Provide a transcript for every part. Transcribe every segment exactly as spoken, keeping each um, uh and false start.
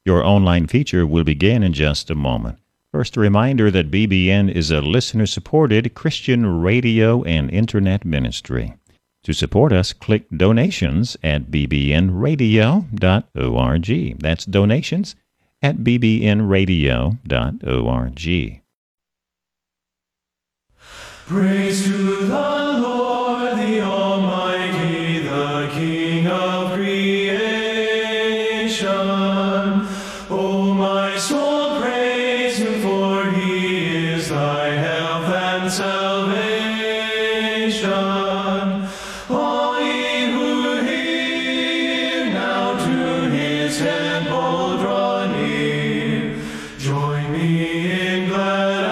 Your online feature will begin in just a moment. First, a reminder that B B N is a listener-supported Christian radio and internet ministry. To support us, click donations at b b n radio dot org. That's donations at b b n radio dot org. Praise to the Lord, the Almighty, the King of creation. O my soul, praise Him, for He is thy health and salvation. All ye who hear, now to His temple draw near. Join me in glad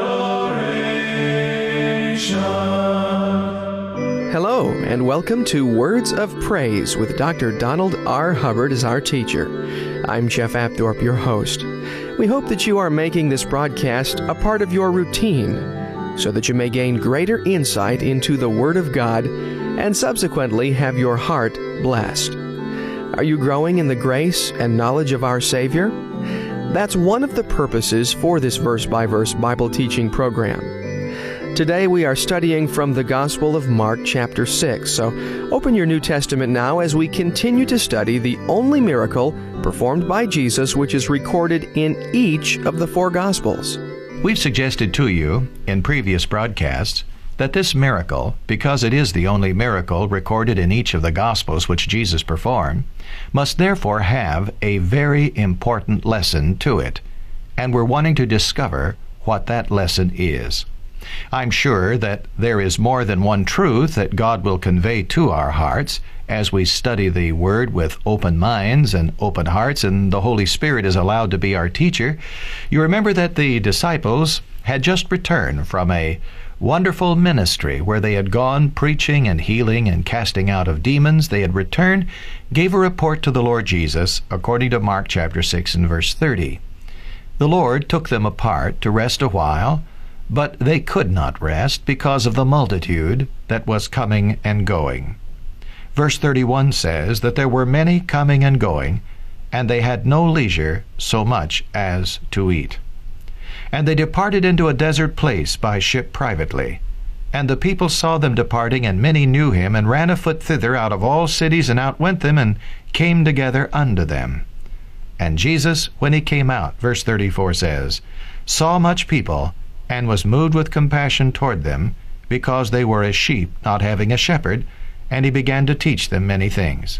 Hello, and welcome to Words of Praise with Doctor Donald R. Hubbard as our teacher. I'm Jeff Apthorpe, your host. We hope that you are making this broadcast a part of your routine so that you may gain greater insight into the Word of God and subsequently have your heart blessed. Are you growing in the grace and knowledge of our Savior? That's one of the purposes for this verse-by-verse Bible teaching program. Today we are studying from the Gospel of Mark chapter six, so open your New Testament now as we continue to study the only miracle performed by Jesus which is recorded in each of the four Gospels. We've suggested to you in previous broadcasts that this miracle, because it is the only miracle recorded in each of the Gospels which Jesus performed, must therefore have a very important lesson to it, and we're wanting to discover what that lesson is. I'm sure that there is more than one truth that God will convey to our hearts as we study the Word with open minds and open hearts, and the Holy Spirit is allowed to be our teacher. You remember that the disciples had just returned from a wonderful ministry where they had gone preaching and healing and casting out of demons. They had returned, gave a report to the Lord Jesus, according to Mark chapter six and verse thirty. The Lord took them apart to rest a while, but they could not rest because of the multitude that was coming and going. Verse thirty-one says that there were many coming and going, and they had no leisure so much as to eat. And they departed into a desert place by ship privately. And the people saw them departing, and many knew him, and ran afoot thither out of all cities, and outwent them, and came together unto them. And Jesus, when he came out, verse thirty-four says, saw much people, and was moved with compassion toward them, because they were as sheep not having a shepherd, and he began to teach them many things.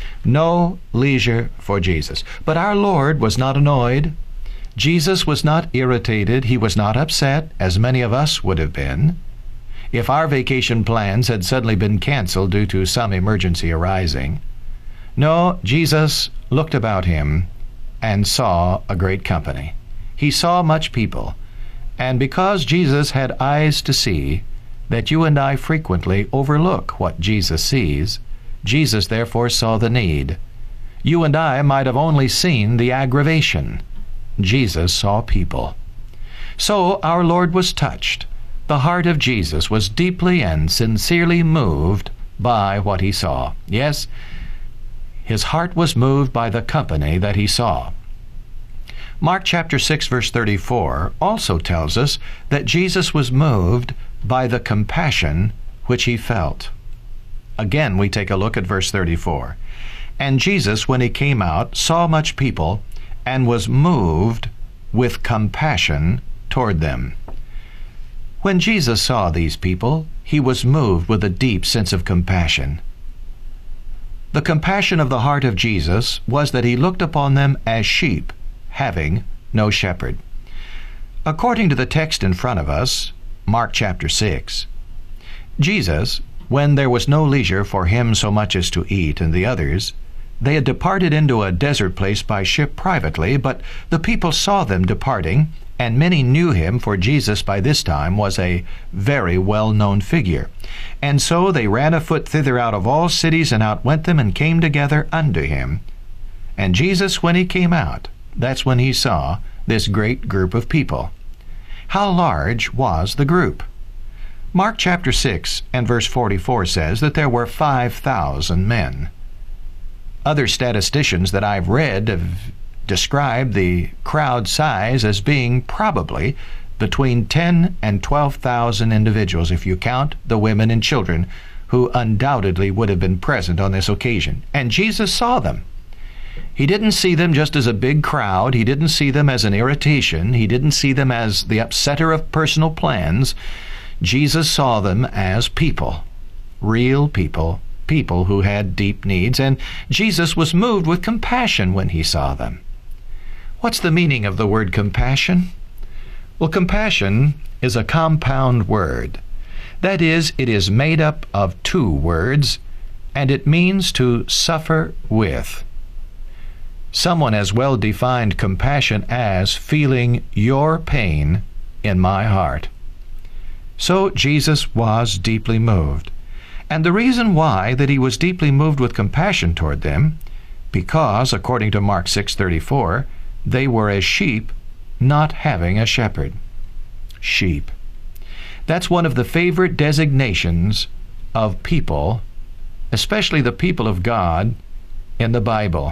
No leisure for Jesus. But our Lord was not annoyed. Jesus was not irritated. He was not upset, as many of us would have been, if our vacation plans had suddenly been canceled due to some emergency arising. No, Jesus looked about him and saw a great company. He saw much people. And because Jesus had eyes to see, that you and I frequently overlook what Jesus sees, Jesus therefore saw the need. You and I might have only seen the aggravation. Jesus saw people. So our Lord was touched. The heart of Jesus was deeply and sincerely moved by what he saw. Yes, his heart was moved by the company that he saw. Mark chapter six verse thirty-four also tells us that Jesus was moved by the compassion which he felt. Again, we take a look at verse thirty-four. And Jesus, when he came out, saw much people, and was moved with compassion toward them. When Jesus saw these people, he was moved with a deep sense of compassion. The compassion of the heart of Jesus was that he looked upon them as sheep, having no shepherd. According to the text in front of us, Mark chapter six, Jesus, when there was no leisure for him so much as to eat and the others, they had departed into a desert place by ship privately, but the people saw them departing, and many knew him, for Jesus by this time was a very well-known figure. And so they ran afoot thither out of all cities, and outwent them, and came together unto him. And Jesus, when he came out, that's when he saw this great group of people. How large was the group? Mark chapter six and verse forty-four says that there were five thousand men. Other statisticians that I've read have described the crowd size as being probably between ten and twelve thousand individuals, if you count the women and children who undoubtedly would have been present on this occasion. And Jesus saw them. He didn't see them just as a big crowd. He didn't see them as an irritation. He didn't see them as the upsetter of personal plans. Jesus saw them as people, real people, people who had deep needs, and Jesus was moved with compassion when he saw them. What's the meaning of the word compassion? Well, compassion is a compound word. That is, it is made up of two words, and it means to suffer with. Someone has well defined compassion as feeling your pain in my heart. So Jesus was deeply moved. And the reason why that he was deeply moved with compassion toward them, because, according to Mark six thirty-four, they were as sheep not having a shepherd. Sheep. That's one of the favorite designations of people, especially the people of God, in the Bible.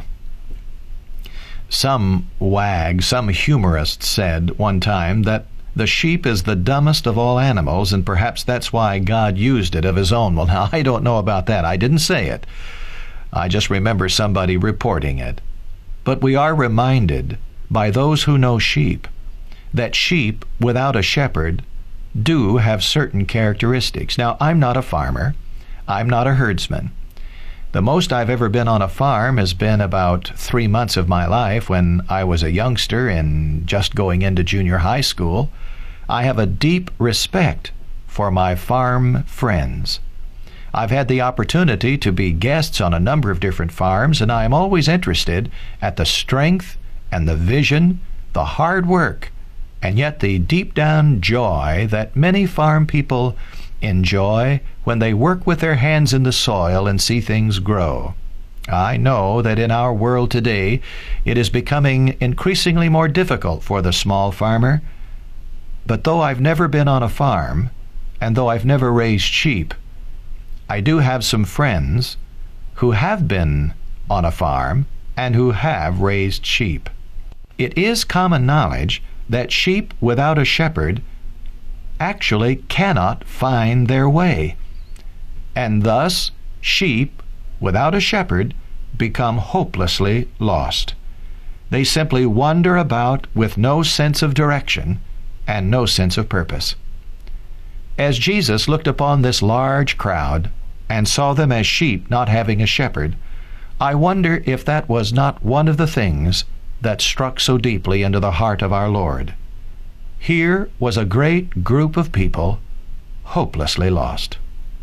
Some wag, some humorist said one time that the sheep is the dumbest of all animals, and perhaps that's why God used it of his own. Well, now, I don't know about that. I didn't say it. I just remember somebody reporting it. But we are reminded by those who know sheep that sheep without a shepherd do have certain characteristics. Now, I'm not a farmer. I'm not a herdsman. The most I've ever been on a farm has been about three months of my life when I was a youngster and just going into junior high school. I have a deep respect for my farm friends. I've had the opportunity to be guests on a number of different farms, and I am always interested at the strength and the vision, the hard work, and yet the deep down joy that many farm people enjoy when they work with their hands in the soil and see things grow. I know that in our world today, it is becoming increasingly more difficult for the small farmer. But though I've never been on a farm, and though I've never raised sheep, I do have some friends who have been on a farm and who have raised sheep. It is common knowledge that sheep without a shepherd actually cannot find their way, and thus sheep without a shepherd become hopelessly lost. They simply wander about with no sense of direction and no sense of purpose. As Jesus looked upon this large crowd and saw them as sheep not having a shepherd, I wonder if that was not one of the things that struck so deeply into the heart of our Lord. Here was a great group of people hopelessly lost.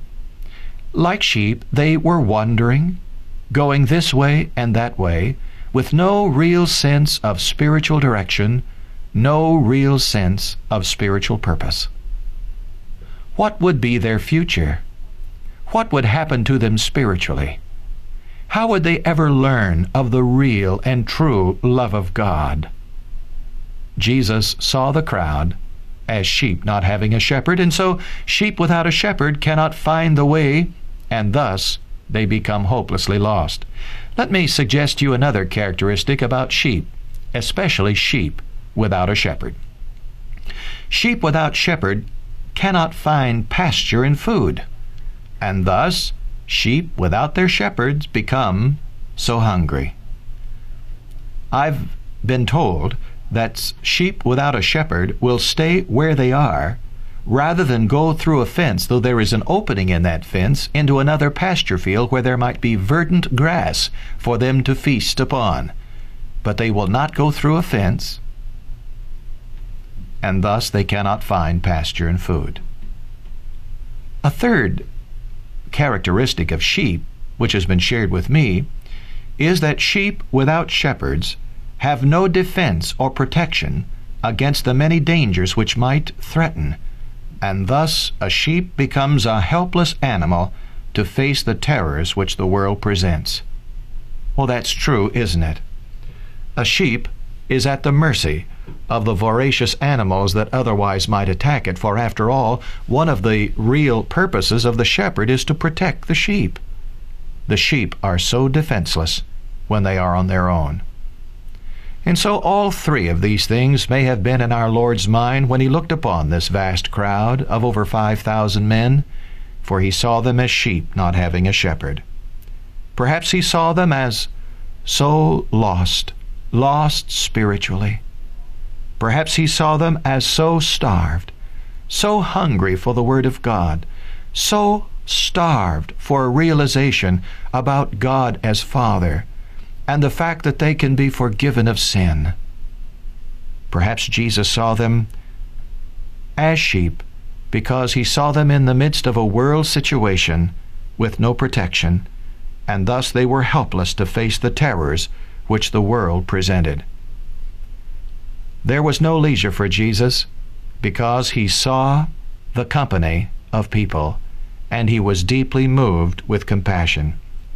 Like sheep, they were wandering, going this way and that way, with no real sense of spiritual direction, no real sense of spiritual purpose. What would be their future? What would happen to them spiritually? How would they ever learn of the real and true love of God? Jesus saw the crowd as sheep not having a shepherd, and so sheep without a shepherd cannot find the way, and thus they become hopelessly lost. Let me suggest to you another characteristic about sheep, especially sheep without a shepherd. Sheep without shepherd cannot find pasture and food, and thus sheep without their shepherds become so hungry. I've been told that sheep without a shepherd will stay where they are rather than go through a fence, though there is an opening in that fence, into another pasture field where there might be verdant grass for them to feast upon. But they will not go through a fence, and thus they cannot find pasture and food. A third characteristic of sheep, which has been shared with me, is that sheep without shepherds have no defense or protection against the many dangers which might threaten, and thus a sheep becomes a helpless animal to face the terrors which the world presents. Well, that's true, isn't it? A sheep is at the mercy of the voracious animals that otherwise might attack it, for after all, one of the real purposes of the shepherd is to protect the sheep. The sheep are so defenseless when they are on their own. And so all three of these things may have been in our Lord's mind when he looked upon this vast crowd of over five thousand men, for he saw them as sheep not having a shepherd. Perhaps he saw them as so lost, lost spiritually. Perhaps he saw them as so starved, so hungry for the Word of God, so starved for a realization about God as Father, and the fact that they can be forgiven of sin. Perhaps Jesus saw them as sheep because he saw them in the midst of a world situation with no protection, and thus they were helpless to face the terrors which the world presented. There was no leisure for Jesus because he saw the company of people, and he was deeply moved with compassion.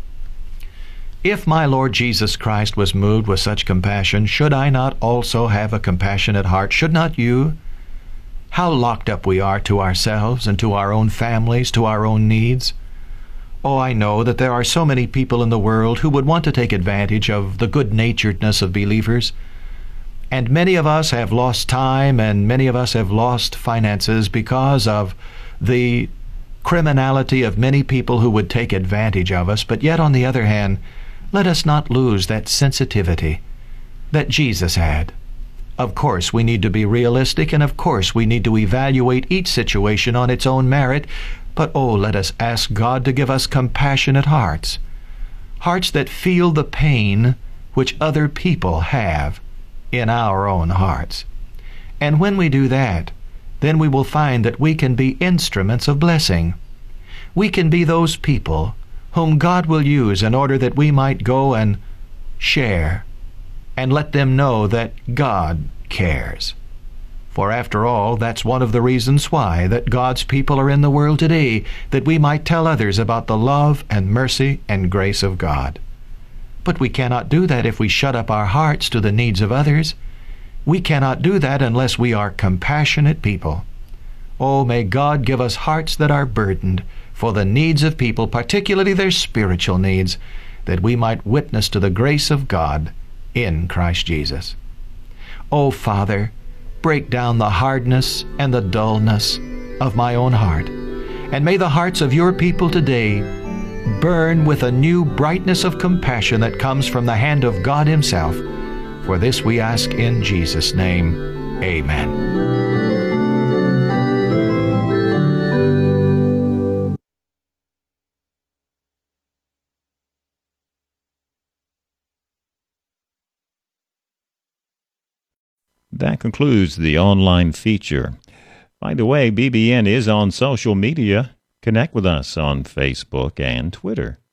If my Lord Jesus Christ was moved with such compassion, should I not also have a compassionate heart? Should not you? How locked up we are to ourselves and to our own families, to our own needs. Oh, I know that there are so many people in the world who would want to take advantage of the good-naturedness of believers. And many of us have lost time, and many of us have lost finances because of the criminality of many people who would take advantage of us. But yet, on the other hand, let us not lose that sensitivity that Jesus had. Of course, we need to be realistic, and of course, we need to evaluate each situation on its own merit. But oh, let us ask God to give us compassionate hearts, hearts that feel the pain which other people have in our own hearts. And when we do that, then we will find that we can be instruments of blessing. We can be those people whom God will use in order that we might go and share and let them know that God cares. For after all, that's one of the reasons why that God's people are in the world today, that we might tell others about the love and mercy and grace of God. But we cannot do that if we shut up our hearts to the needs of others. We cannot do that unless we are compassionate people. Oh, may God give us hearts that are burdened for the needs of people, particularly their spiritual needs, that we might witness to the grace of God in Christ Jesus. Oh, Father, break down the hardness and the dullness of my own heart, and may the hearts of your people today burn with a new brightness of compassion that comes from the hand of God himself. For this we ask in Jesus' name. Amen. That concludes the online feature. By the way, B B N is on social media. Connect with us on Facebook and Twitter.